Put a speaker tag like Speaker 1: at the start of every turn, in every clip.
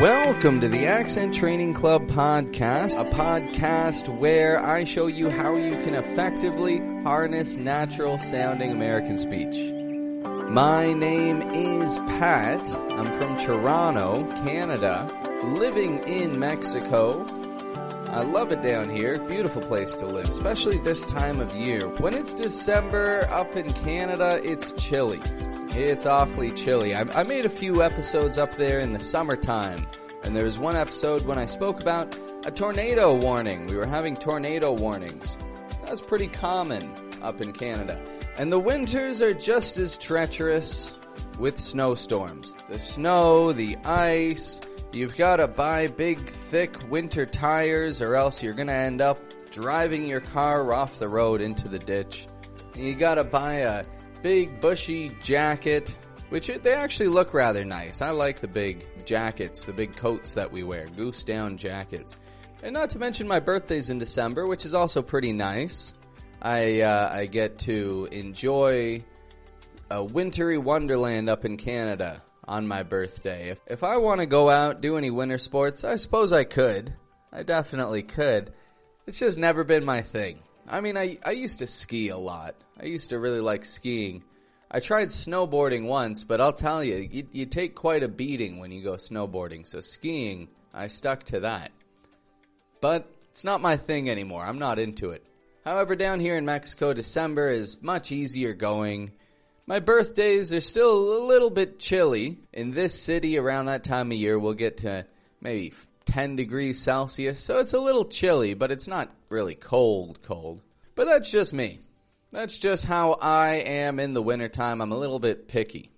Speaker 1: Welcome to the Accent Training Club podcast, a podcast where I show you how you can effectively harness natural sounding American speech. My name is Pat. I'm from Toronto, Canada, living in Mexico. I love it down here. Beautiful place to live, especially this time of year. When it's December up in Canada, it's chilly. It's awfully chilly. I made a few episodes up there in the summertime, and there was one episode when I spoke about a tornado warning. We were having tornado warnings. That's pretty common up in Canada. And the winters are just as treacherous with snowstorms. The snow, the ice, you've got to buy big, thick winter tires or else you're going to end up driving your car off the road into the ditch. And you got to buy a big bushy jacket, which they actually look rather nice. I like the big jackets, the big coats that we wear, goose down jackets. And not to mention my birthday's in December, which is also pretty nice. I get to enjoy a wintry wonderland up in Canada on my birthday. If I want to go out, do any winter sports, I suppose I could. I definitely could. It's just never been my thing. I mean, I used to ski a lot. I used to really like skiing. I tried snowboarding once, but I'll tell you, you take quite a beating when you go snowboarding. So skiing, I stuck to that. But it's not my thing anymore. I'm not into it. However, down here in Mexico, December is much easier going. My birthdays are still a little bit chilly. In this city, around that time of year, we'll get to maybe 10 degrees Celsius. So it's a little chilly, but it's not really cold. But that's just me. That's just how I am in the wintertime. I'm a little bit picky.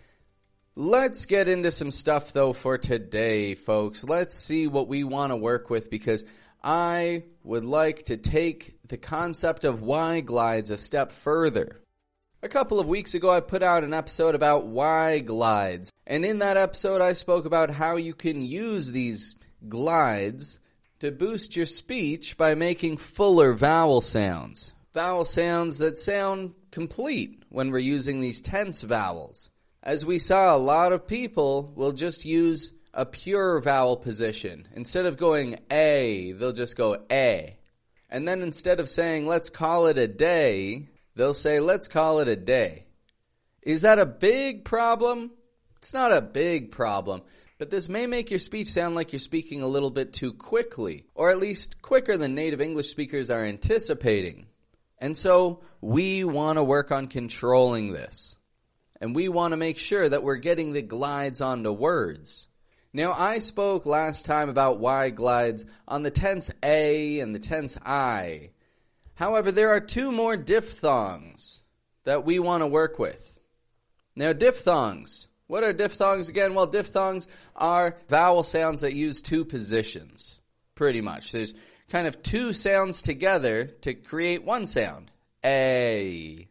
Speaker 1: Let's get into some stuff, though, for today, folks. Let's see what we want to work with, because I would like to take the concept of Y glides a step further. A couple of weeks ago, I put out an episode about Y glides. And in that episode, I spoke about how you can use these glides to boost your speech by making fuller vowel sounds. Vowel sounds that sound complete when we're using these tense vowels. As we saw, a lot of people will just use a pure vowel position. Instead of going A, they'll just go A. And then instead of saying, let's call it a day, they'll say, let's call it a day. Is that a big problem? It's not a big problem. But this may make your speech sound like you're speaking a little bit too quickly, or at least quicker than native English speakers are anticipating. And so we want to work on controlling this. And we want to make sure that we're getting the glides onto words. Now, I spoke last time about Y glides on the tense A and the tense I. However, there are two more diphthongs that we want to work with. Now, diphthongs. What are diphthongs again? Well, diphthongs are vowel sounds that use two positions, pretty much. There's kind of two sounds together to create one sound. A,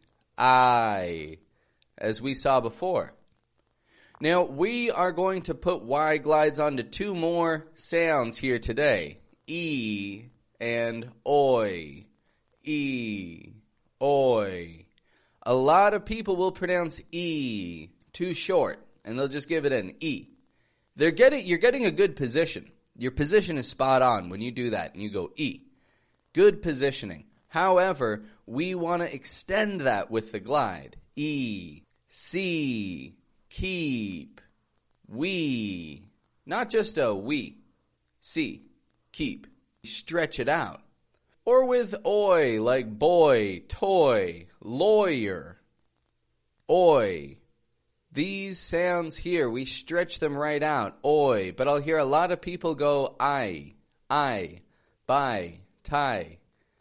Speaker 1: I, as we saw before. Now, we are going to put Y glides onto two more sounds here today. E and oi. E, oi. A lot of people will pronounce E too short, and they'll just give it an E. You're getting a good position. Your position is spot on when you do that, and you go E. Good positioning. However, we want to extend that with the glide. E, see, keep, we. Not just a we. See, keep. Stretch it out. Or with oi, like boy, toy, lawyer. Oi. These sounds here, we stretch them right out. Oi. But I'll hear a lot of people go I, by, tie.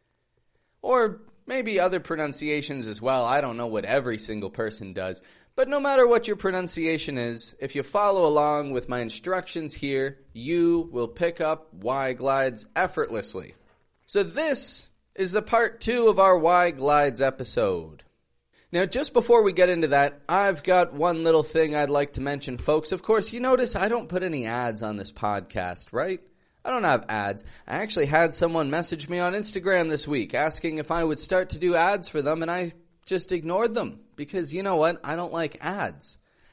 Speaker 1: Or maybe other pronunciations as well. I don't know what every single person does. But no matter what your pronunciation is, if you follow along with my instructions here, you will pick up Y glides effortlessly. So this is the part 2 of our Y glides episode. Now, just before we get into that, I've got one little thing I'd like to mention, folks. Of course, you notice I don't put any ads on this podcast, right? I don't have ads. I actually had someone message me on Instagram this week asking if I would start to do ads for them, and I just ignored them because, you know what, I don't like ads.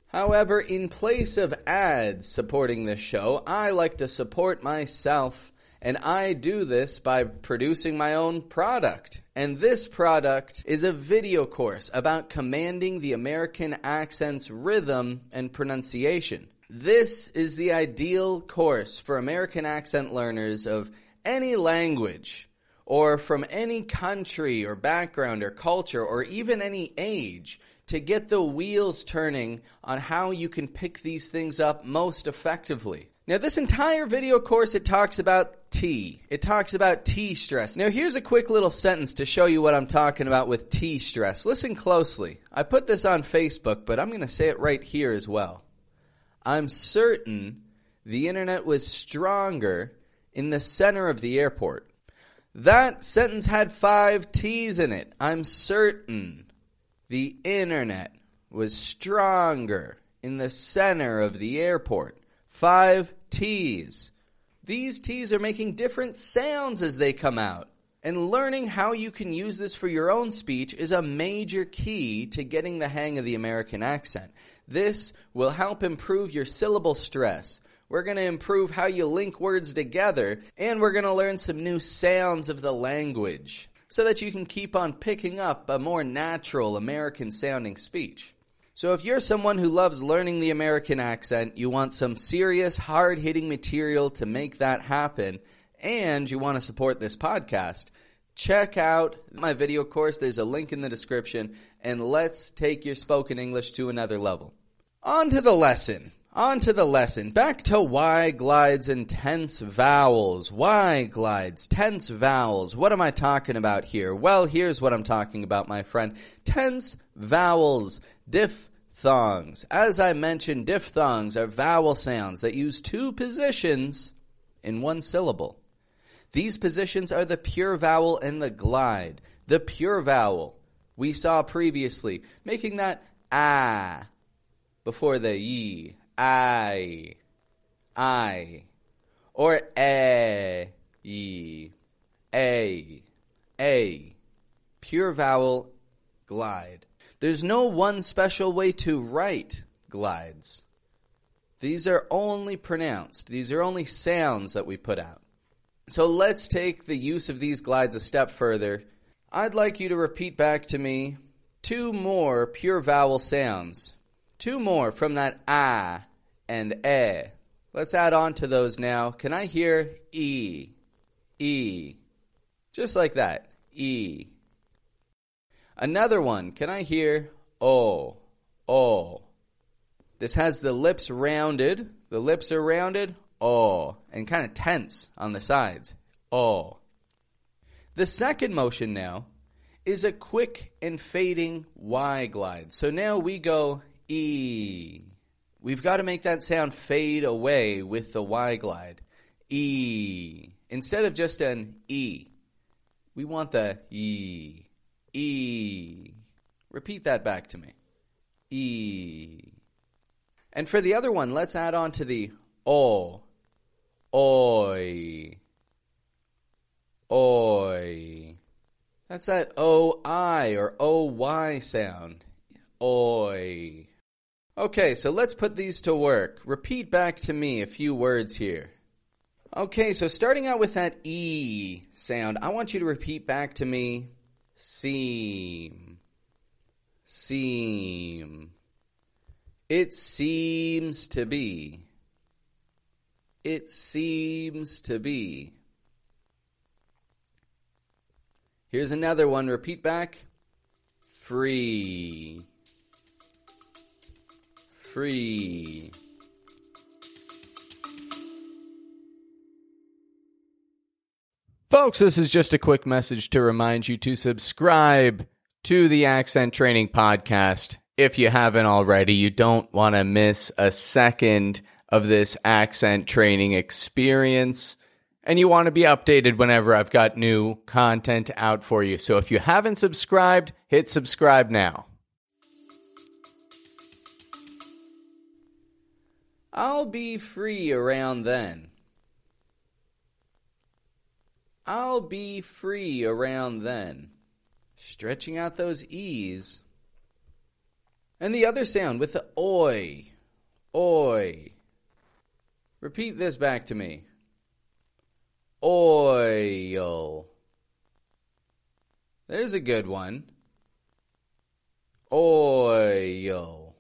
Speaker 1: However, in place of ads supporting this show, I like to support myself, and I do this by producing my own product. And this product is a video course about commanding the American accent's rhythm and pronunciation. This is the ideal course for American accent learners of any language, or from any country or background or culture, or even any age, to get the wheels turning on how you can pick these things up most effectively. Now, this entire video course, it talks about T. It talks about T stress. Now, here's a quick little sentence to show you what I'm talking about with T stress. Listen closely. I put this on Facebook, but I'm going to say it right here as well. I'm certain the internet was stronger in the center of the airport. That sentence had 5 T's in it. I'm certain the internet was stronger in the center of the airport. 5 T's. These T's are making different sounds as they come out. And learning how you can use this for your own speech is a major key to getting the hang of the American accent. This will help improve your syllable stress. We're going to improve how you link words together, and we're going to learn some new sounds of the language, so that you can keep on picking up a more natural American-sounding speech. So if you're someone who loves learning the American accent, you want some serious, hard-hitting material to make that happen, and you want to support this podcast, check out my video course. There's a link in the description, and let's take your spoken English to another level. On to the lesson. Back to Y glides and tense vowels. Y glides, tense vowels. What am I talking about here? Well, here's what I'm talking about, my friend. Tense vowels, diphthongs. As I mentioned, diphthongs are vowel sounds that use 2 positions in 1 syllable. These positions are the pure vowel and the glide. The pure vowel we saw previously, making that ah before the ye. I, or a, pure vowel glide. There's no one special way to write glides. These are only pronounced. These are only sounds that we put out. So let's take the use of these glides a step further. I'd like you to repeat back to me 2 more pure vowel sounds. 2 more from that ah and eh. Let's add on to those now. Can I hear e? E. Just like that. E. Another one. Can I hear o? O. This has the lips rounded. The lips are rounded. O. And kind of tense on the sides. O. The second motion now is a quick and fading Y glide. So now we go E. We've got to make that sound fade away with the Y glide. E. Instead of just an E, we want the E. E. Repeat that back to me. E. And for the other one, let's add on to the O. Oi. Oi. That's that O-I or O-Y sound. Oi. Okay, so let's put these to work. Repeat back to me a few words here. Okay, so starting out with that E sound, I want you to repeat back to me, seem. Seem. It seems to be. It seems to be. Here's another one. Repeat back. Free. Free. Folks, this is just a quick message to remind you to subscribe to the Accent Training Podcast. If you haven't already, you don't want to miss a second of this accent training experience. And you want to be updated whenever I've got new content out for you. So if you haven't subscribed, hit subscribe now. I'll be free around then. I'll be free around then. Stretching out those E's. And the other sound with the oi. Oi. Repeat this back to me. Oil. There's a good one. Oil.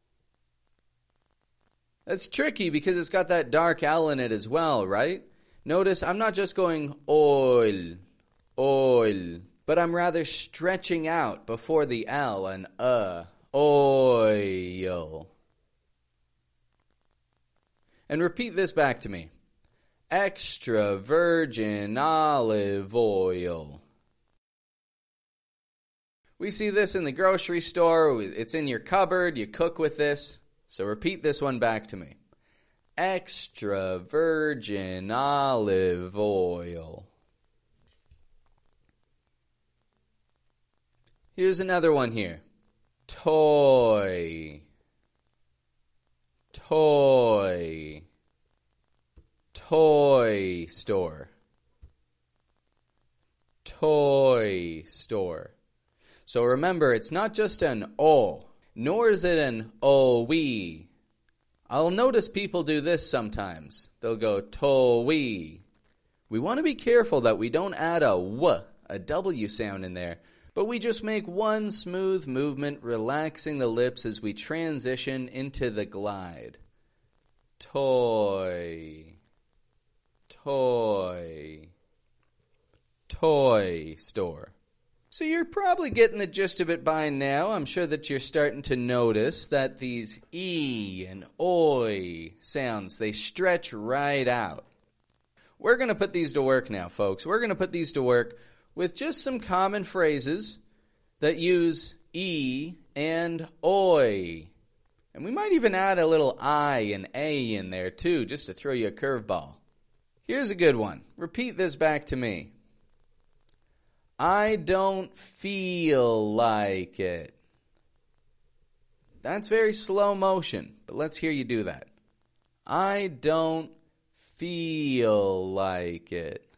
Speaker 1: That's tricky because it's got that dark L in it as well, right? Notice I'm not just going oil, oil, but I'm rather stretching out before the L and oil. And repeat this back to me. Extra virgin olive oil. We see this in the grocery store. It's in your cupboard. You cook with this. So repeat this one back to me. Extra virgin olive oil. Here's another one here. Toy. Toy. Toy store. Toy store. So remember, it's not just an O, nor is it an O-wee. I'll notice people do this sometimes. They'll go to-wee. We want to be careful that we don't add a W, a W sound in there, but we just make one smooth movement, relaxing the lips as we transition into the glide. Toy. Toy. Toy store. So you're probably getting the gist of it by now. I'm sure that you're starting to notice that these E and OI sounds, they stretch right out. We're going to put these to work now, folks. We're going to put these to work with just some common phrases that use E and OI. And we might even add a little I and A in there too, just to throw you a curveball. Here's a good one. Repeat this back to me. I don't feel like it. That's very slow motion, but let's hear you do that. I don't feel like it.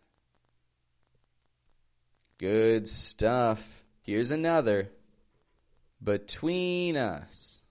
Speaker 1: Good stuff. Here's another. Between us.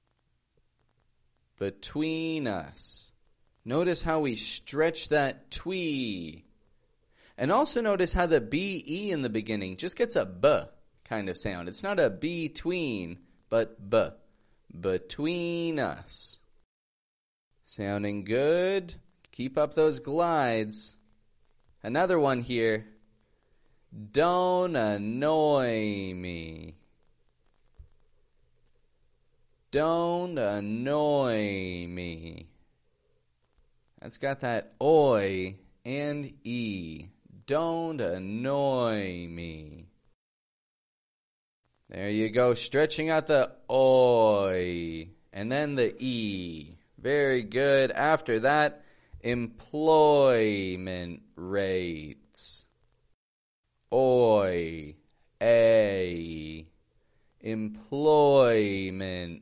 Speaker 1: Between us. Notice how we stretch that twee. And also notice how the B-E in the beginning just gets a B kind of sound. It's not a between, but B. Between us. Sounding good. Keep up those glides. Another one here. Don't annoy me. Don't annoy me. That's got that oi and E. Don't annoy me. There you go, stretching out the oi and then the E. Very good. After that, employment rates. Oi, A. Employment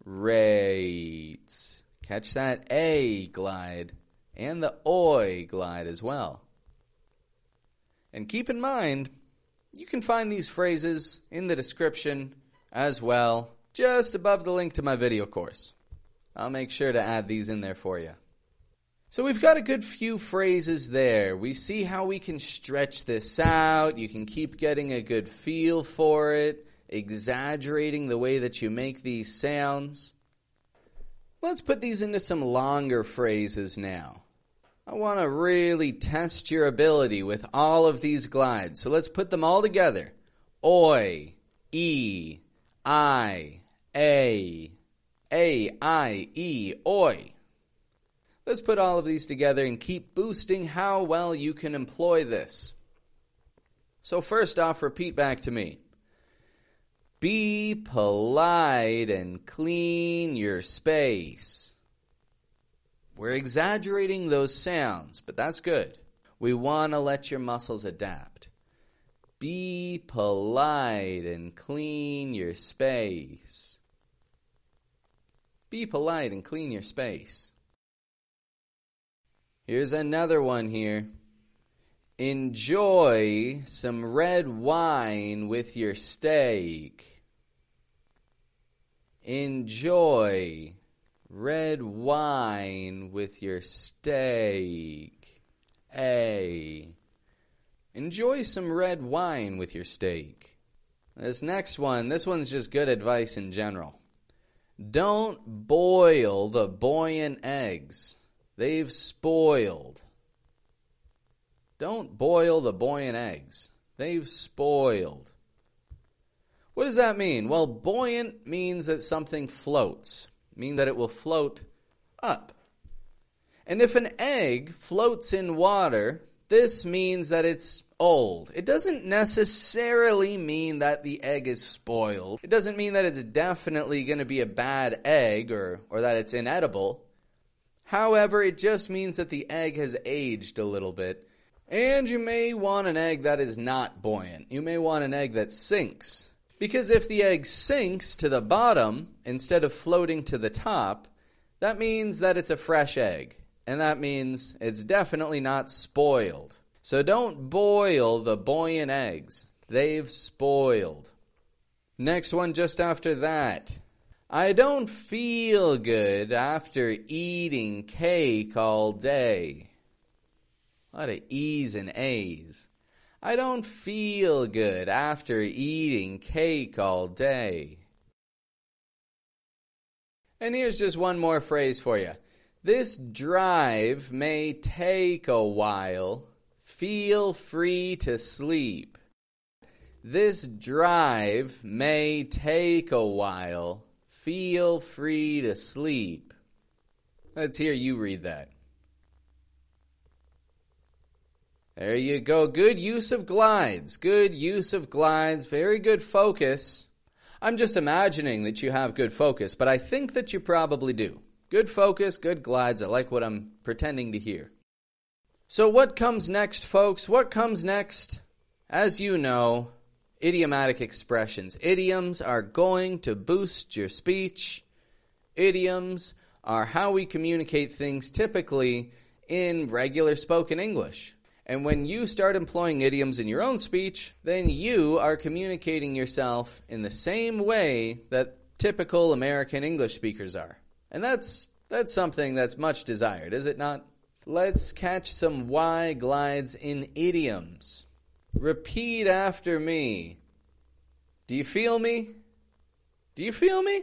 Speaker 1: rates. Catch that A glide and the oi glide as well. And keep in mind, you can find these phrases in the description as well, just above the link to my video course. I'll make sure to add these in there for you. So we've got a good few phrases there. We see how we can stretch this out. You can keep getting a good feel for it, exaggerating the way that you make these sounds. Let's put these into some longer phrases now. I want to really test your ability with all of these glides. So let's put them all together. Oi, E, I, A, I, E, oi. Let's put all of these together and keep boosting how well you can employ this. So first off, repeat back to me. Be polite and clean your space. We're exaggerating those sounds, but that's good. We want to let your muscles adapt. Be polite and clean your space. Be polite and clean your space. Here's another one here. Enjoy some red wine with your steak. Enjoy red wine with your steak. A. Enjoy some red wine with your steak. This next one, this one's just good advice in general. Don't boil the buoyant eggs. They've spoiled. Don't boil the buoyant eggs. They've spoiled. What does that mean? Well, buoyant means that something floats. It means that it will float up. And if an egg floats in water, this means that it's old. It doesn't necessarily mean that the egg is spoiled. It doesn't mean that it's definitely going to be a bad egg or that it's inedible. However, it just means that the egg has aged a little bit. And you may want an egg that is not buoyant. You may want an egg that sinks. Because if the egg sinks to the bottom instead of floating to the top, that means that it's a fresh egg. And that means it's definitely not spoiled. So don't boil the buoyant eggs. They've spoiled. Next one just after that. I don't feel good after eating cake all day. A lot of E's and A's. I don't feel good after eating cake all day. And here's just one more phrase for you. This drive may take a while. Feel free to sleep. This drive may take a while. Feel free to sleep. Let's hear you read that. There you go. Good use of glides. Good use of glides. Very good focus. I'm just imagining that you have good focus, but I think that you probably do. Good focus, good glides. I like what I'm pretending to hear. So what comes next, folks? What comes next? As you know, idiomatic expressions. Idioms are going to boost your speech. Idioms are how we communicate things typically in regular spoken English. And when you start employing idioms in your own speech, then you are communicating yourself in the same way that typical American English speakers are. And that's something that's much desired, is it not? Let's catch some Y glides in idioms. Repeat after me. Do you feel me? Do you feel me?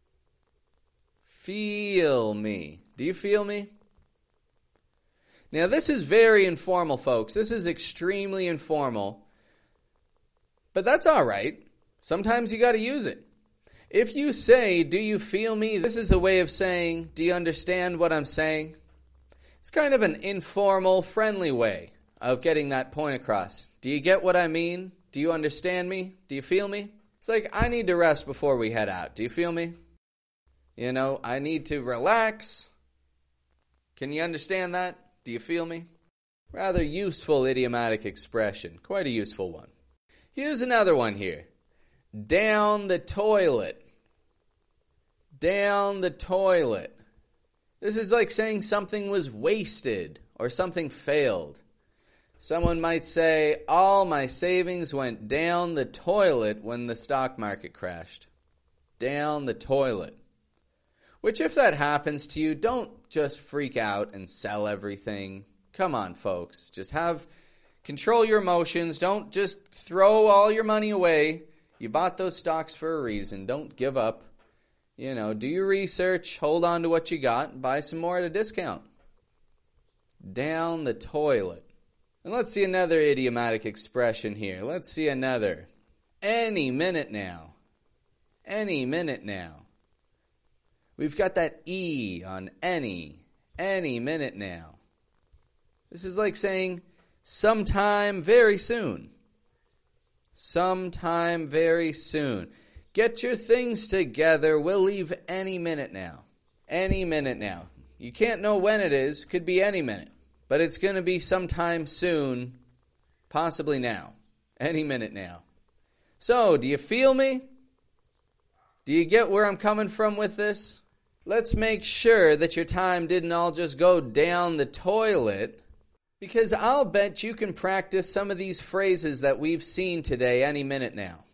Speaker 1: Feel me. Do you feel me? Now, this is very informal, folks. This is extremely informal. But that's all right. Sometimes you got to use it. If you say, do you feel me? This is a way of saying, do you understand what I'm saying? It's kind of an informal, friendly way of getting that point across. Do you get what I mean? Do you understand me? Do you feel me? It's like, I need to rest before we head out. Do you feel me? You know, I need to relax. Can you understand that? Do you feel me? Rather useful idiomatic expression. Quite a useful one. Here's another one here. Down the toilet. Down the toilet. This is like saying something was wasted or something failed. Someone might say, all my savings went down the toilet when the stock market crashed. Down the toilet. Which, if that happens to you, don't just freak out and sell everything. Come on, folks. Just control your emotions. Don't just throw all your money away. You bought those stocks for a reason. Don't give up. You know, do your research. Hold on to what you got. And buy some more at a discount. Down the toilet. And let's see another idiomatic expression here. Let's see another. Any minute now. Any minute now. We've got that E on any minute now. This is like saying sometime very soon. Sometime very soon. Get your things together. We'll leave any minute now. Any minute now. You can't know when it is. Could be any minute. But it's going to be sometime soon. Possibly now. Any minute now. So, do you feel me? Do you get where I'm coming from with this? Let's make sure that your time didn't all just go down the toilet, because I'll bet you can practice some of these phrases that we've seen today any minute now.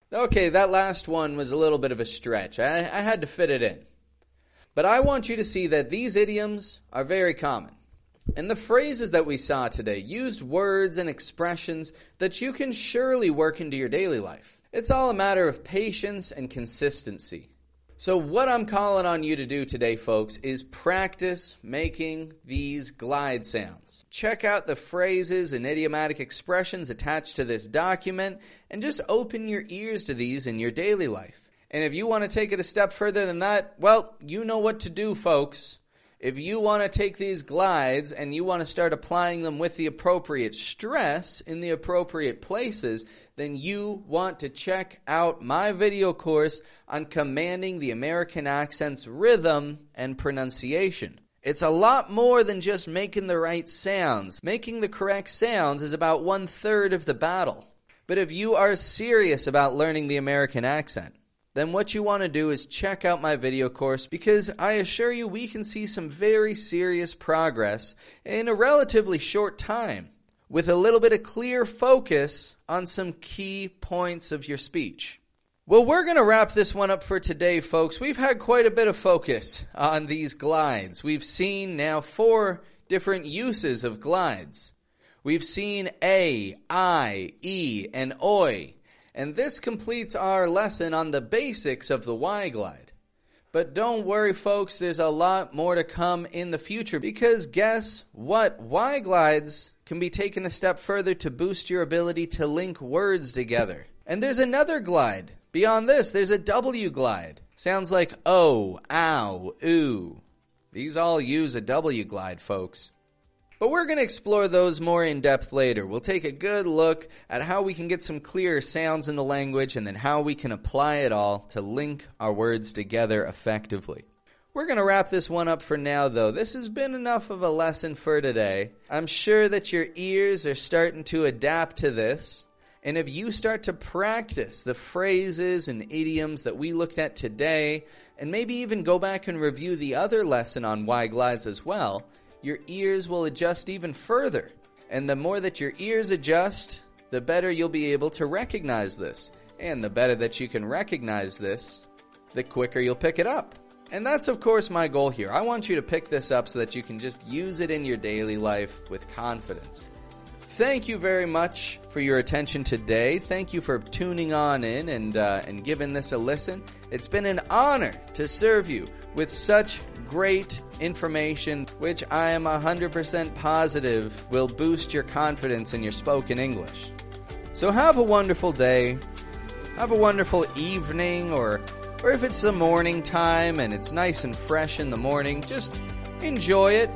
Speaker 1: Okay, that last one was a little bit of a stretch. I had to fit it in. But I want you to see that these idioms are very common. And the phrases that we saw today used words and expressions that you can surely work into your daily life. It's all a matter of patience and consistency. So what I'm calling on you to do today, folks, is practice making these glide sounds. Check out the phrases and idiomatic expressions attached to this document and just open your ears to these in your daily life. And if you want to take it a step further than that, well, you know what to do, folks. If you want to take these glides and you want to start applying them with the appropriate stress in the appropriate places, then you want to check out my video course on commanding the American accent's rhythm and pronunciation. It's a lot more than just making the right sounds. Making the correct sounds is about 1/3 of the battle. But if you are serious about learning the American accent, then what you want to do is check out my video course, because I assure you we can see some very serious progress in a relatively short time with a little bit of clear focus on some key points of your speech. Well, we're going to wrap this one up for today, folks. We've had quite a bit of focus on these glides. We've seen now 4 different uses of glides. We've seen A, I, E, and OI. And this completes our lesson on the basics of the Y glide. But don't worry, folks, there's a lot more to come in the future, because guess what? Y glides can be taken a step further to boost your ability to link words together. And there's another glide. Beyond this, there's a W glide. Sounds like oh, ow, ooh. These all use a W glide, folks. But we're going to explore those more in depth later. We'll take a good look at how we can get some clearer sounds in the language, and then how we can apply it all to link our words together effectively. We're going to wrap this one up for now, though. This has been enough of a lesson for today. I'm sure that your ears are starting to adapt to this. And if you start to practice the phrases and idioms that we looked at today, and maybe even go back and review the other lesson on Y glides as well, your ears will adjust even further. And the more that your ears adjust, the better you'll be able to recognize this. And the better that you can recognize this, the quicker you'll pick it up. And that's, of course, my goal here. I want you to pick this up so that you can just use it in your daily life with confidence. Thank you very much for your attention today. Thank you for tuning on in and giving this a listen. It's been an honor to serve you with such great information, which I am 100% positive will boost your confidence in your spoken English. So have a wonderful day, have a wonderful evening, or if it's the morning time and it's nice and fresh in the morning, just enjoy it,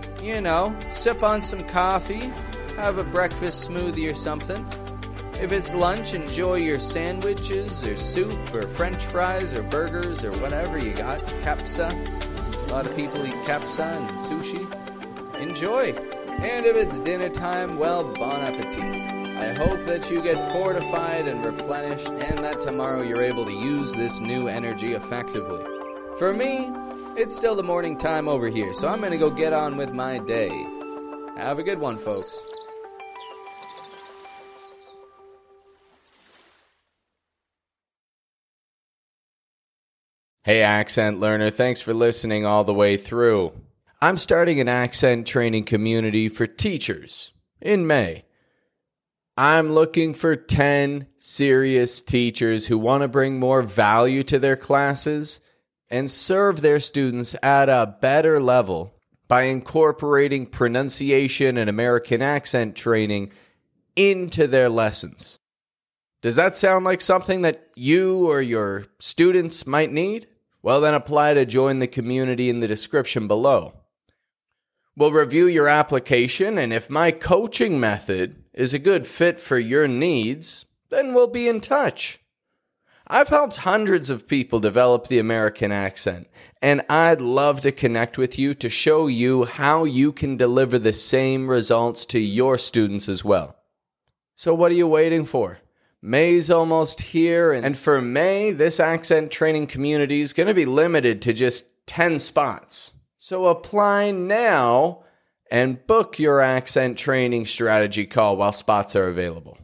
Speaker 1: sip on some coffee, have a breakfast smoothie or something. If it's lunch, enjoy your sandwiches or soup or french fries or burgers or whatever you got, capsa. A lot of people eat capsa and sushi. Enjoy. And if it's dinner time, well, bon appetit. I hope that you get fortified and replenished, and that tomorrow you're able to use this new energy effectively. For me, it's still the morning time over here, so I'm going to go get on with my day. Have a good one, folks. Hey, accent learner, thanks for listening all the way through. I'm starting an accent training community for teachers in May. I'm looking for 10 serious teachers who want to bring more value to their classes and serve their students at a better level by incorporating pronunciation and American accent training into their lessons. Does that sound like something that you or your students might need? Well, then apply to join the community in the description below. We'll review your application, and if my coaching method is a good fit for your needs, then we'll be in touch. I've helped hundreds of people develop the American accent, and I'd love to connect with you to show you how you can deliver the same results to your students as well. So what are you waiting for? May's almost here, and for May, this accent training community is going to be limited to just 10 spots. So apply now and book your accent training strategy call while spots are available.